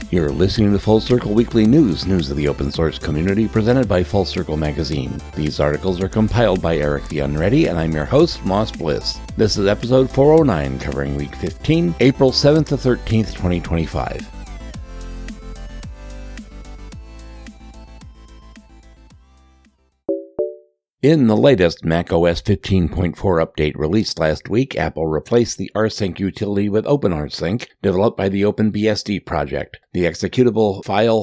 You're listening to Full Circle Weekly News of the open source community presented by Full Circle Magazine. These articles are compiled by Eric the Unready, and I'm your host, Moss Bliss. This is episode 409, covering week 15, April 7th to 13th, 2025. In the latest macOS 15.4 update released last week, Apple replaced the rsync utility with OpenRSync, developed by the OpenBSD project. The executable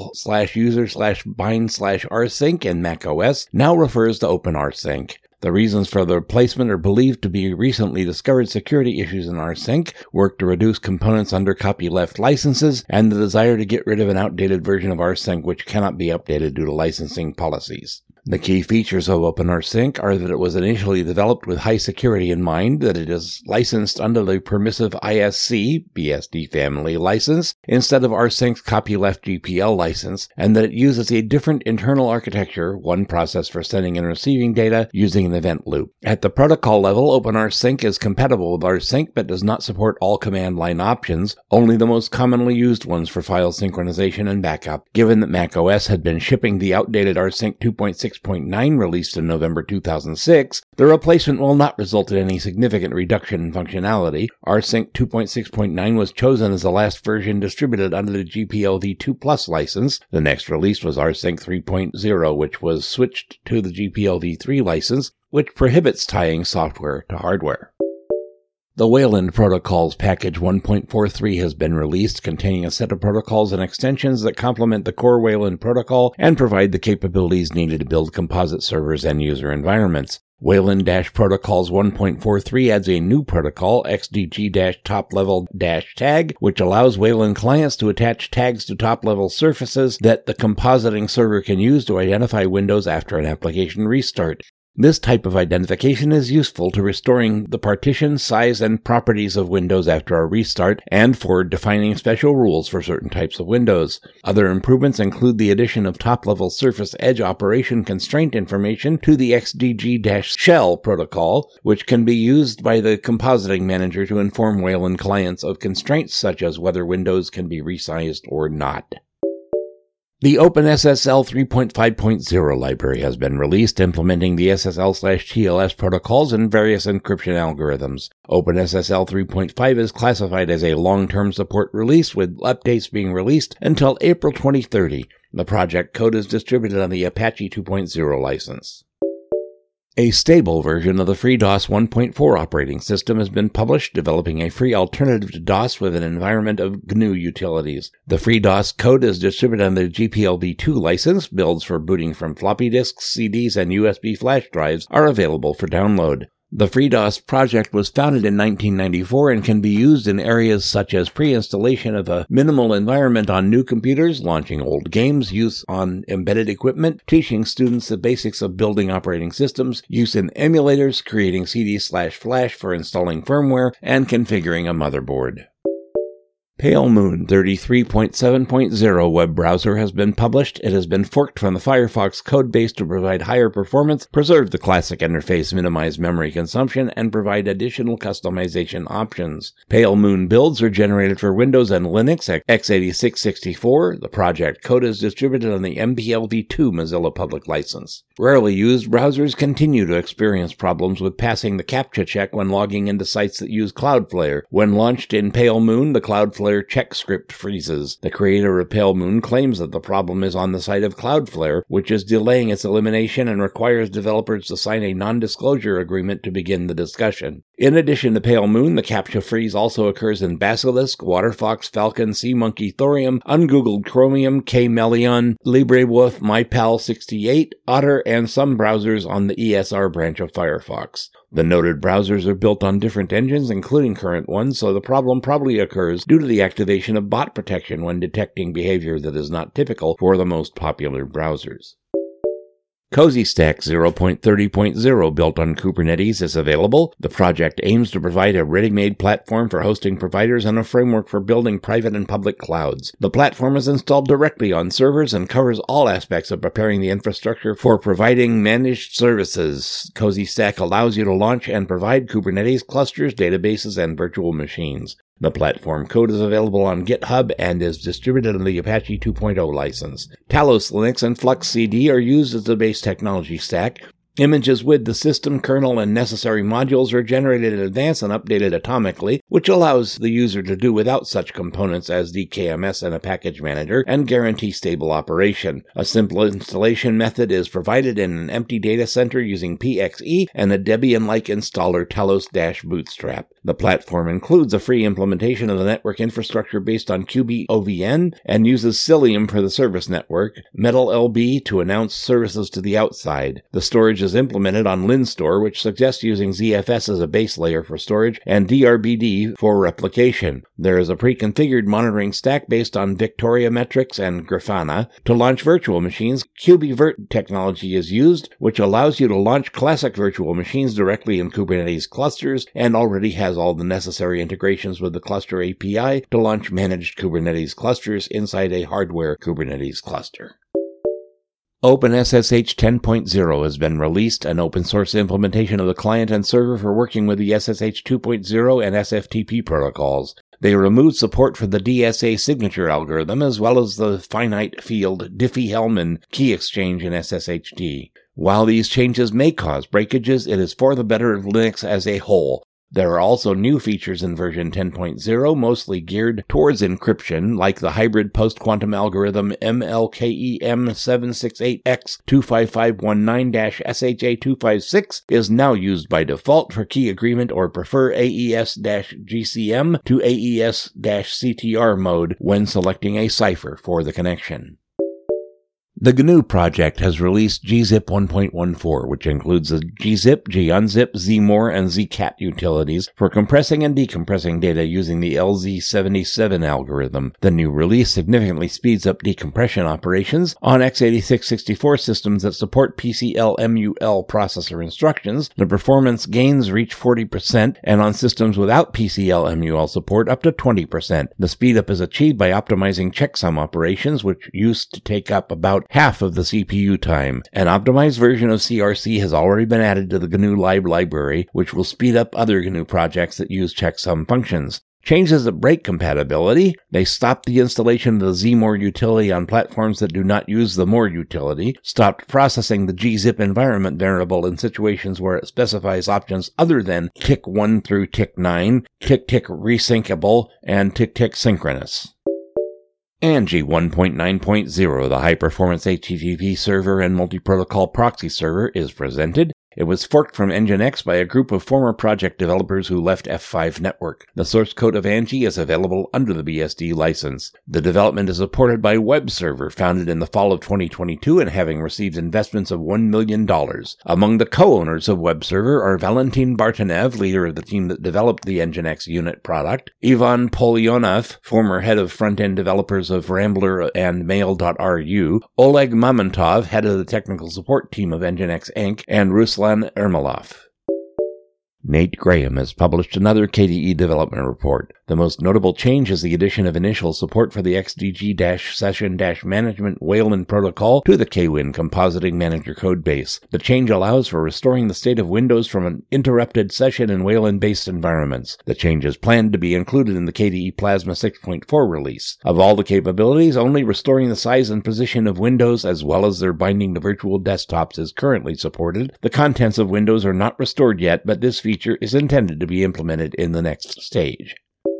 file/user/bind/rsync in macOS now refers to OpenRSync. The reasons for the replacement are believed to be recently discovered security issues in rsync, work to reduce components under copyleft licenses, and the desire to get rid of an outdated version of rsync which cannot be updated due to licensing policies. The key features of OpenRSync are that it was initially developed with high security in mind, that it is licensed under the permissive ISC BSD family license instead of rsync's copyleft GPL license, and that it uses a different internal architecture, one process for sending and receiving data using an event loop. At the protocol level, OpenRSync is compatible with rsync but does not support all command line options, only the most commonly used ones for file synchronization and backup. Given that macOS had been shipping the outdated rsync 2.6.9 released in November 2006, the replacement will not result in any significant reduction in functionality. rsync 2.6.9 was chosen as the last version distributed under the GPL v2 Plus license. The next release was rsync 3.0, which was switched to the GPL v3 license, which prohibits tying software to hardware. The Wayland Protocols Package 1.43 has been released, containing a set of protocols and extensions that complement the core Wayland protocol and provide the capabilities needed to build composite servers and user environments. Wayland-Protocols 1.43 adds a new protocol, XDG-top-level-tag, which allows Wayland clients to attach tags to top-level surfaces that the compositing server can use to identify windows after an application restart. This type of identification is useful to restoring the partition, size, and properties of windows after a restart, and for defining special rules for certain types of windows. Other improvements include the addition of top-level surface edge operation constraint information to the XDG-shell protocol, which can be used by the compositing manager to inform Wayland clients of constraints such as whether windows can be resized or not. The OpenSSL 3.5.0 library has been released, implementing the SSL/TLS protocols and various encryption algorithms. OpenSSL 3.5 is classified as a long-term support release, with updates being released until April 2030. The project code is distributed on the Apache 2.0 license. A stable version of the FreeDOS 1.4 operating system has been published, developing a free alternative to DOS with an environment of GNU utilities. The FreeDOS code is distributed under the GPL v2 license. Builds for booting from floppy disks, CDs, and USB flash drives are available for download. The FreeDOS project was founded in 1994 and can be used in areas such as pre-installation of a minimal environment on new computers, launching old games, use on embedded equipment, teaching students the basics of building operating systems, use in emulators, creating CD/flash for installing firmware, and configuring a motherboard. Pale Moon 33.7.0 web browser has been published. It has been forked from the Firefox codebase to provide higher performance, preserve the classic interface, minimize memory consumption, and provide additional customization options. Pale Moon builds are generated for Windows and Linux at x86-64. The project code is distributed on the MPL v2 Mozilla public license. Rarely used browsers continue to experience problems with passing the CAPTCHA check when logging into sites that use Cloudflare. When launched in Pale Moon, the Cloudflare check script freezes. The creator of Pale Moon claims that the problem is on the side of Cloudflare, which is delaying its elimination and requires developers to sign a non-disclosure agreement to begin the discussion. In addition to Pale Moon, the CAPTCHA freeze also occurs in Basilisk, WaterFox, Falcon, SeaMonkey, Thorium, Ungoogled Chromium, Kmelion, LibreWolf, MyPal68, Otter, and some browsers on the ESR branch of Firefox. The noted browsers are built on different engines, including current ones, so the problem probably occurs due to the activation of bot protection when detecting behavior that is not typical for the most popular browsers. Cozy Stack 0.30.0, built on Kubernetes, is available. The project aims to provide a ready-made platform for hosting providers and a framework for building private and public clouds. The platform is installed directly on servers and covers all aspects of preparing the infrastructure for providing managed services. Cozy Stack allows you to launch and provide Kubernetes clusters, databases, and virtual machines. The platform code is available on GitHub and is distributed under the Apache 2.0 license. Talos Linux and FluxCD are used as the base technology stack. Images with the system kernel and necessary modules are generated in advance and updated atomically, which allows the user to do without such components as the KMS and a package manager and guarantee stable operation. A simple installation method is provided in an empty data center using PXE and a Debian-like installer Talos-Bootstrap. The platform includes a free implementation of the network infrastructure based on QBOVN and uses Cilium for the service network, MetalLB to announce services to the outside. The storage is implemented on LinStore, which suggests using ZFS as a base layer for storage, and DRBD for replication. There is a pre-configured monitoring stack based on Victoria Metrics and Grafana. To launch virtual machines, QBVirt technology is used, which allows you to launch classic virtual machines directly in Kubernetes clusters and already has all the necessary integrations with the cluster API to launch managed Kubernetes clusters inside a hardware Kubernetes cluster. OpenSSH 10.0 has been released, an open-source implementation of the client and server for working with the SSH 2.0 and SFTP protocols. They remove support for the DSA signature algorithm as well as the finite field Diffie-Hellman key exchange in SSHD. While these changes may cause breakages, it is for the better of Linux as a whole. There are also new features in version 10.0, mostly geared towards encryption, like the hybrid post-quantum algorithm MLKEM768X25519-SHA256 is now used by default for key agreement or prefer AES-GCM to AES-CTR mode when selecting a cipher for the connection. The GNU project has released gzip 1.14, which includes the gzip, gunzip, zmore, and zcat utilities for compressing and decompressing data using the LZ77 algorithm. The new release significantly speeds up decompression operations on x86-64 systems that support PCL-MUL processor instructions. The performance gains reach 40%, and on systems without PCL-MUL support up to 20%. The speedup is achieved by optimizing checksum operations, which used to take up about half of the CPU time. An optimized version of CRC has already been added to the GNU Lib library, which will speed up other GNU projects that use checksum functions. Changes that break compatibility. They stopped the installation of the zmore utility on platforms that do not use the more utility, stopped processing the gzip environment variable in situations where it specifies options other than tick1 through tick9, tick-tick resyncable, and tick-tick synchronous. Angie 1.9.0, the high-performance HTTP server and multi-protocol proxy server, is presented. It was forked from Nginx by a group of former project developers who left F5 Network. The source code of Angie is available under the BSD license. The development is supported by WebServer, founded in the fall of 2022 and having received investments of $1 million. Among the co-owners of WebServer are Valentin Bartanev, leader of the team that developed the Nginx unit product, Ivan Polyanov, former head of front-end developers of Rambler and Mail.ru, Oleg Mamontov, head of the technical support team of Nginx Inc., and Ruslan Ermolov. Nate Graham has published another KDE development report. The most notable change is the addition of initial support for the XDG-Session-Management Wayland protocol to the KWin Compositing Manager codebase. The change allows for restoring the state of Windows from an interrupted session in Wayland-based environments. The change is planned to be included in the KDE Plasma 6.4 release. Of all the capabilities, only restoring the size and position of Windows as well as their binding to virtual desktops is currently supported. The contents of Windows are not restored yet, but this feature is intended to be implemented in the next stage.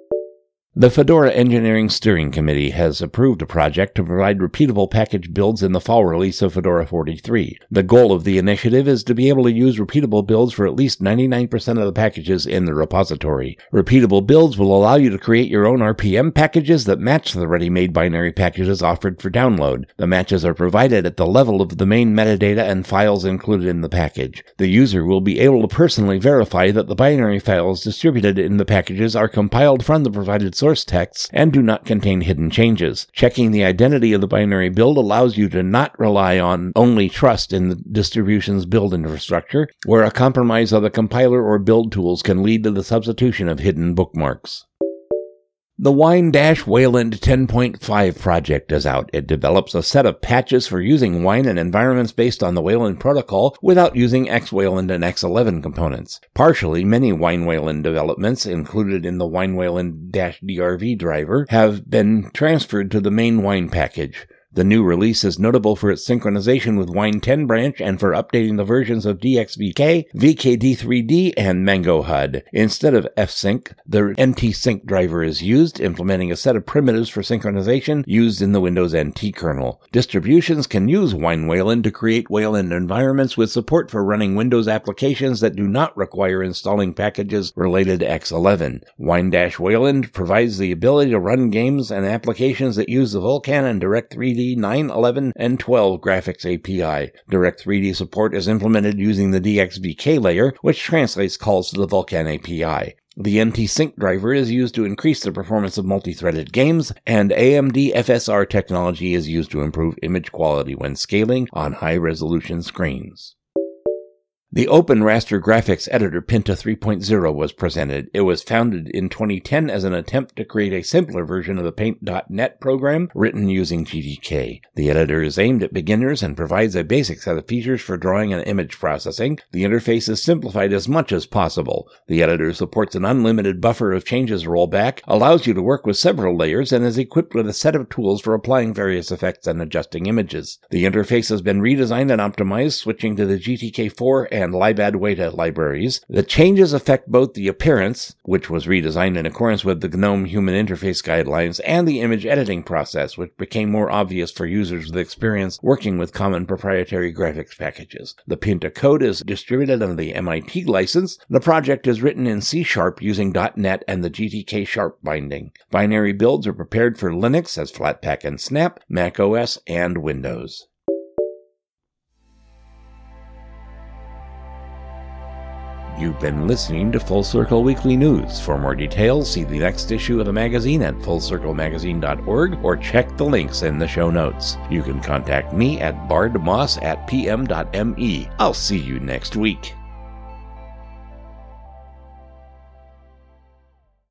The Fedora Engineering Steering Committee has approved a project to provide repeatable package builds in the fall release of Fedora 43. The goal of the initiative is to be able to use repeatable builds for at least 99% of the packages in the repository. Repeatable builds will allow you to create your own RPM packages that match the ready-made binary packages offered for download. The matches are provided at the level of the main metadata and files included in the package. The user will be able to personally verify that the binary files distributed in the packages are compiled from the provided source texts and do not contain hidden changes. Checking the identity of the binary build allows you to not rely on only trust in the distribution's build infrastructure, where a compromise of the compiler or build tools can lead to the substitution of hidden bookmarks. The Wine-Wayland 10.5 project is out. It develops a set of patches for using Wine in environments based on the Wayland protocol without using X-Wayland and X11 components. Partially, many Wine-Wayland developments included in the Wine-Wayland-DRV driver have been transferred to the main Wine package. The new release is notable for its synchronization with Wine 10 branch and for updating the versions of DXVK, VKD3D, and Mango HUD. Instead of FSync, the NT-Sync driver is used, implementing a set of primitives for synchronization used in the Windows NT kernel. Distributions can use Wine-Wayland to create Wayland environments with support for running Windows applications that do not require installing packages related to X11. Wine-Wayland provides the ability to run games and applications that use the Vulkan and Direct3D 9, 11, and 12 graphics API. Direct3D support is implemented using the DXVK layer, which translates calls to the Vulkan API. The NT-Sync driver is used to increase the performance of multi-threaded games, and AMD FSR technology is used to improve image quality when scaling on high-resolution screens. The Open Raster Graphics Editor Pinta 3.0 was presented. It was founded in 2010 as an attempt to create a simpler version of the Paint.net program written using GTK. The editor is aimed at beginners and provides a basic set of features for drawing and image processing. The interface is simplified as much as possible. The editor supports an unlimited buffer of changes rollback, allows you to work with several layers, and is equipped with a set of tools for applying various effects and adjusting images. The interface has been redesigned and optimized, switching to the GTK4 and Libad Weta libraries. The changes affect both the appearance, which was redesigned in accordance with the GNOME Human Interface Guidelines, and the image editing process, which became more obvious for users with experience working with common proprietary graphics packages. The Pinta code is distributed under the MIT license. The project is written in C# using .NET and the GTK Sharp binding. Binary builds are prepared for Linux as Flatpak and Snap, Mac OS, and Windows. You've been listening to Full Circle Weekly News. For more details, see the next issue of the magazine at fullcirclemagazine.org or check the links in the show notes. You can contact me at bardmoss@pm.me. I'll see you next week.